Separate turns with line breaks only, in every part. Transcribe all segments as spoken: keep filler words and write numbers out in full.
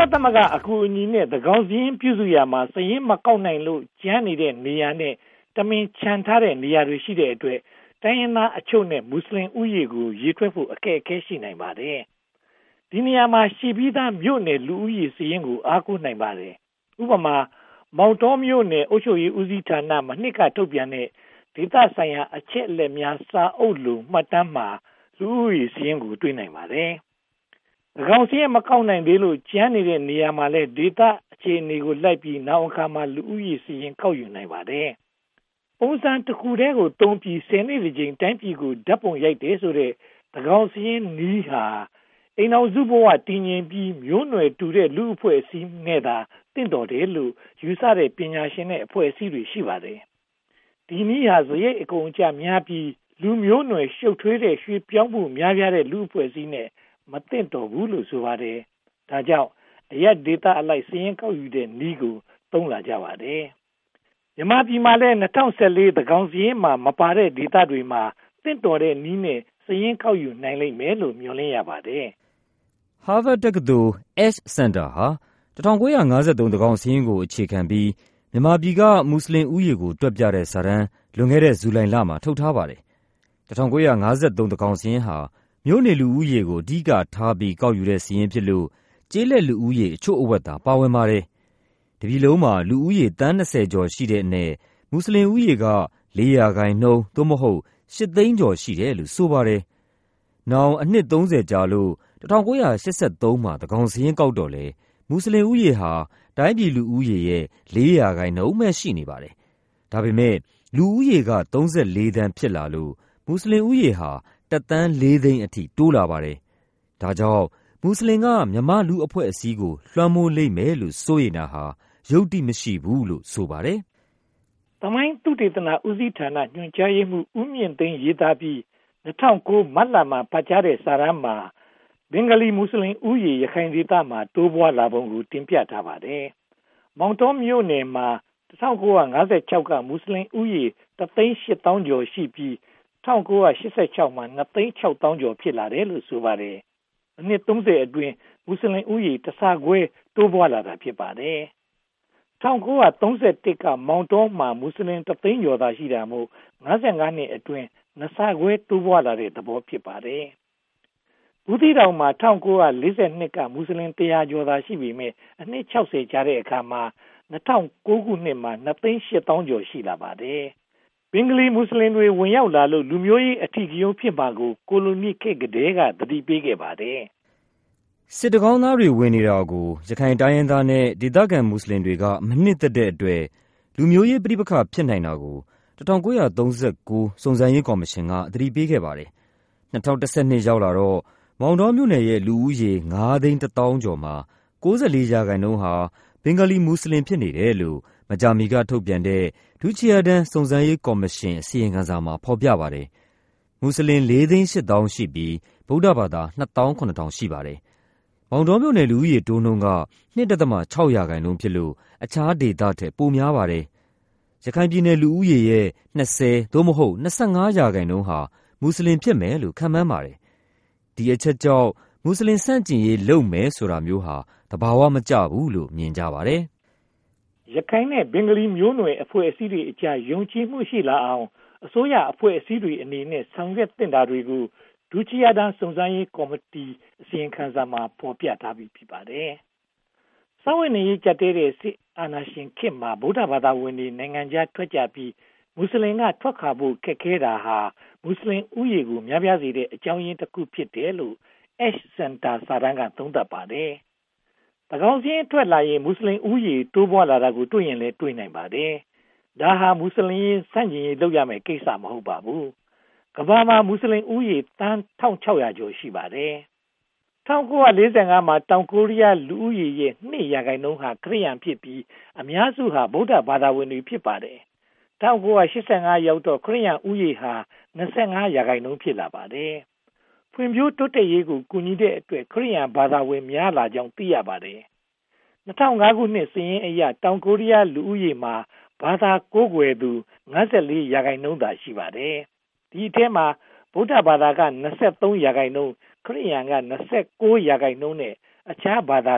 သမဂ္ဂအကူအညီနဲ့သကောင်စင်းပြုစုရမှာစရင်မကောက်နိုင်လို့ကျန်းနေတဲ့နေရာနဲ့တမင်ချန်ထားတဲ့နေရာတွေရှိတဲ့အတွက်တိုင်းရင်းသားအချို့နဲ့မွတ်စလင်ဥယျာဉ်ကိုရေးထွက်ဖို့အခက်အခဲရှိနိုင်ပါတယ်။ဒီနေရာမှာရှိပြီးသားမြို့နယ်လူဦးရေစရင်ကိုအားကိုးနိုင်ပါတယ်။ဥပမာမောင်တောမြို့နယ်အုပ်ချုပ်ရေးဦးစီးဌာနမှနှစ်ကထုတ်ပြန်တဲ့ဒေသဆိုင်ရာအချက်အလက်များစာအုပ်လိုမှတ်တမ်းမှာလူဦးရေစရင်ကိုတွေ့နိုင်ပါတယ်။သကောင်စင်းမကောက်နိုင်သေးလို့ကျန်းနေတဲ့နေရာမှာလဲဒေသအခြေအနေကိုလိုက်ပြီးနောက်အခါမှာလူဦးရေစရင်ကောက်ယူနိုင်ပါတယ်။ပုံစံတစ်ခုတည်းကိုတုံးပြီးဆယ်နှစ်တစ်ကြိမ်တိုင်းပြည်ကိုဓာတ်ပုံရိုက်တယ်ဆိုတဲ့သကောင်စင်းနီးဟာအိမ်တော်စုဘဝတည်ငြိမ်ပြီးမျိုးနွယ်တူတဲ့လူအဖွဲ့အစည်းနဲ့သာတင့်တော်တယ်လို့ယူဆတဲ့ပညာရှင်တဲ့အဖွဲ့အစည်းတွေရှိပါတယ်။ဒီနည်းဟာဇရိတ်အကုန်အကျများပြီးလူမျိုးနွယ်ရှုပ်ထွေးတဲ့ရွှေပြောင်းမှုများပြားတဲ့လူအဖွဲ့အစည်းနဲ့မတင့်တော်ဘူးလို့ဆိုပါတယ်။ဒါကြောင့်အရက်ဒေတာအလိုက်စည်ရင်ကောက်ယူတဲ့နည်းကိုသုံးလာကြပါတယ်။မြန်မာပြည်မှာလည်း၂၀၁၄သကောင်စည်ရင်မှာမပါတဲ့ဒေတာတွေမှာတင့်တော်တဲ့နည်းနဲ့စည်ရင်ကောက်ယူနိုင်လိမ့်မယ်လို့မျှော်လင့်ရပါတယ်
။ Harvard တက္ကသိုလ် Ash Center ဟာ၁၉၅၃သကောင်စည်ရင်ကိုအခြေခံပြီးမြန်မာပြည်ကမွတ်စလင်ဥယျာဉ်ကိုတွက်ပြတဲ့စာတမ်းလွန်ခဲ့တဲ့ဇူလိုင်လမှာထုတ်ထားပါတယ်။၁၉၅၃သကောင်စည်ရင်ဟာမြို့နယ်လူဦးရေကိုအဓိကထားပြီးကောက်ယူတဲ့စာရင်းဖြစ်လို့ကျေးလက်လူဦးရေအချို့အဝက်သာပါဝင်ပါတယ်။တပြည်လုံးမှာလူဦးရေသန်း၂၀ကျော်ရှိတဲ့အနက်မွတ်စလင်ဦးရေကလေးရာခိုင်နှုန်းသို့မဟုတ်ရှစ်သိန်းကျော်ရှိတယ်လို့ဆိုပါတယ်။နောင်အနှစ်သုံးဆယ်ကြာလို့၁၉၈၃မှာသကောင်စာရင်းကောက်တော့လေမွတ်စလင်ဦးရေဟာတိုင်းပြည်လူဦးရေရဲ့လေးရာခိုင်နှုန်းပဲရှိနေပါတယ်။ဒါပေမဲ့လူဦးရေကသုံးဆယ့်လေးသန်းဖြစ်လာလို့မွတ်စလင်ဦးရေဟာတစ်သန်းလေးသိန်းအထိတိုးလာပါတယ်။ဒါကြောင့်မွတ်စလင်ကမြန်မာလူအဖွဲ့အစည်းကိုလွှမ်းမိုးလိမ့်မယ်လို့စိုးရိမ်တာဟာယုတ္တိမရှိဘူးလို့ဆိုပါတယ်
။သမိုင်းသုတေသနဦးစီးဌာနညွှန်ကြားရေးမှူးဦးမြင့်သိန်းရေးသားပြီး၂၀၀၉မတ်လမှာဖတ်ကြားတဲ့စာတမ်းမှာဘင်္ဂလီမွတ်စလင်ဦးရေရခိုင်ဒေသမှာတိုးပွားလာပုံကိုတင်ပြထားပါတယ်။မောင်တောမြို့နယ်မှာ၁၉၅၆ကမွတ်စလင်ဦးရေတစ်သိန်းရှစ်သောင်းကျော်ရှိပြီး၁၉၈၆မှာနှစ်သိန်းခြောက်သောင်းကျော်ဖြစ်လာတယ်လို့ဆိုပါတယ်။အနှစ်သုံးဆယ်အတွင်းမွတ်စလင်ဦးရေတစ်ဆခွဲတိုးပွားလာတာဖြစ်ပါတယ်။၁၉၃၁ကမောင်တောမှာမွတ်စလင်တစ်သိန်းကျော်သာရှိတာမို့၅၅နှစ်အတွင်းနှစ်ဆခွဲတိုးပွားလာတဲ့သဘောဖြစ်ပါတယ်။ဘူးသီးတောင်မှာ၁၉၄၂ကမွတ်စလင်တစ်ရာကျော်သာရှိပေမဲ့အနှစ်၆၀ကြာတဲ့အခါမှာ၂၀၀၉ခုနှစ်မှာနှစ်သိန်းရှစ်သောင်းကျော်ရှိလာပါတယ်။ဘင်္ဂလီမွတ်စလင်တွေဝင်ရောက်လာလို့လူမျိုးရေးအထီးကရုဏ်းဖြစ်မှာကိုကိုလိုနီခေတ်ကတည်းကသတိပေးခဲ့ပါတယ်
။စစ်တကောင်းသားတွေဝင်နေတာကိုရခိုင်တိုင်းရင်းသားနဲ့ဒေသခံမွတ်စလင်တွေကမနှစ်သက်တဲ့အတွက်လူမျိုးရေးပဋိပက္ခဖြစ်နိုင်တာကို၁၉၃၉စုံစမ်းရေးကော်မရှင်ကသတိပေးခဲ့ပါတယ်။၂၀၁၂ရောက်လာတော့မောင်တောမြို့နယ်ရဲ့လူဦးရေငါးသိန်းတစ်သောင်းကျော်မှာကိုးဆယ်လေးရာခိုင်နှုန်းဟာဘင်္ဂလီမွတ်စလင်ဖြစ်နေတယ်လို့မကြာမီကထုတ်ပြန်တဲ့ဒုချီယာဒန်စုံစမ်းရေးကော်မရှင်အစီရင်ခံစာမှာဖော်ပြပါတယ်။မွတ်စလင်လေးသိန်းရှစ်သောင်းရှိပြီးဗုဒ္ဓဘာသာနှစ်သောင်းခုနှစ်ထောင်ရှိပါတယ်။မောင်တောမြို့နယ်လူဦးရေတိုးနှုန်းကနှစ်ဒသမခြောက်ရာခိုင်နှုန်းဖြစ်လို့အခြားဒေသထက်ပိုများပါတယ်။ရခိုင်ပြည်နယ်လူဦးရေရဲ့၂၀သို့မဟုတ်၂၅ရာခိုင်နှုန်းဟာမွတ်စလင်ဖြစ်မယ်လို့ခန့်မှန်းပါတယ်။ဒီအချက်ကြောင့်မွတ်စလင်ဆန့်ကျင်ရေးလုပ်မယ်ဆိုတာမျိုးဟာသဘာဝမကျဘူးလို့မြင်ကြပါတယ်
။ရခိုင်နဲ့ဘင်္ဂလီမျိုးနွယ်အဖွဲ့အစည်းတွေအကြားယုံကြည်မှုရှိလာအောင်အစိုးရအဖွဲ့အစည်းတွေအနေနဲ့ဆောင်ရွက်သင့်တာတွေကိုဒုချီယာဒန်စုံစမ်းရေးကော်မတီအစီရင်ခံစာမှာဖော်ပြထားပြီးဖြစ်ပါတယ်။စာဝင်ရေးကြတဲ့စစ်အာဏာရှင်ခေတ်မှာဗုဒ္ဓဘာသာဝင်တွေနိုင်ငံခြားထွက်ကြပြီးမွတ်စလင်ကထွက်ခွာဖို့ခက်ခဲတာဟာမွတ်စလင်ဥယျာဉ်ကိုများပြားစေတဲ့အကြောင်းရင်းတစ်ခုဖြစ်တယ်လို့ Ash Center စာတမ်းကသုံးသပ်ပါတယ်။သကောင်စင်းထွက်လာရင်မွတ်စလင်ဥယျာဉ်တိုးပွားလာတာကိုတွေ့ရင်လည်းတွေ့နိုင်ပါတယ်။ဒါဟာမွတ်စလင်ဆန့်ကျင်ရေးလုပ်ရမယ့်ကိစ္စမဟုတ်ပါဘူး။ကမ္ဘာမှာမွတ်စလင်ဥယျာဉ်သန်းတစ်ထောင်ခြောက်ရာကျော်ရှိပါတယ်။၁၉၄၅မှာတောင်ကိုရီးယားလူဦးရေရဲ့နှစ်ရာခိုင်နှုန်းဟာခရစ်ယာန်ဖြစ်ပြီးအများစုဟာဗုဒ္ဓဘာသာဝင်တွေဖြစ်ပါတယ်။၁၉၈၅ရောက်တော့ခရစ်ယာန်ဥယျာဉ်ဟာ၂၅ရာခိုင်နှုန်းဖြစ်လာပါတယ်။ဖွံ့ဖြိုးတိုးတက်ရေးကိုကူညီတဲ့အတွက်ခရစ်ယာန်ဘာသာဝင်များလာကြောင်းသိရပါတယ်။၂၀၀၅ခုနှစ်စာရင်းအရတောင်ကိုရီးယားလူဦးရေမှာဘာသာကိုးကွယ်သူ၅၄ရာခိုင်နှုန်းသာရှိပါတယ်။ဒီအထဲမှာဗုဒ္ဓဘာသာက၂၃ရာခိုင်နှုန်းခရစ်ယာန်က၂၉ရာခိုင်နှုန်းနဲ့အခြားဘာသာက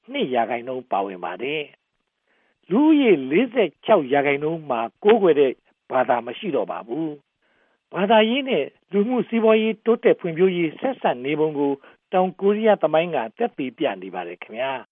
နှစ်ရာခိုင်နှုန်းပါဝင်ပါတယ်။လူဦးရေလေးဆယ်ခြောက်ရာခိုင်နှုန်းမှာကိုးကွယ်တဲ့ဘာသာမရှိတော့ပါဘူး။ဘာသာရေးနဲ့လူမှုစီးပွားရေးတိုးတက်ဖွံ့ဖြိုးရေးဆက်စပ်နေပုံကိုတောင်ကိုရီးယားသမိုင်းကသက်သေပြနေပါတယ်ခင်ဗျာ။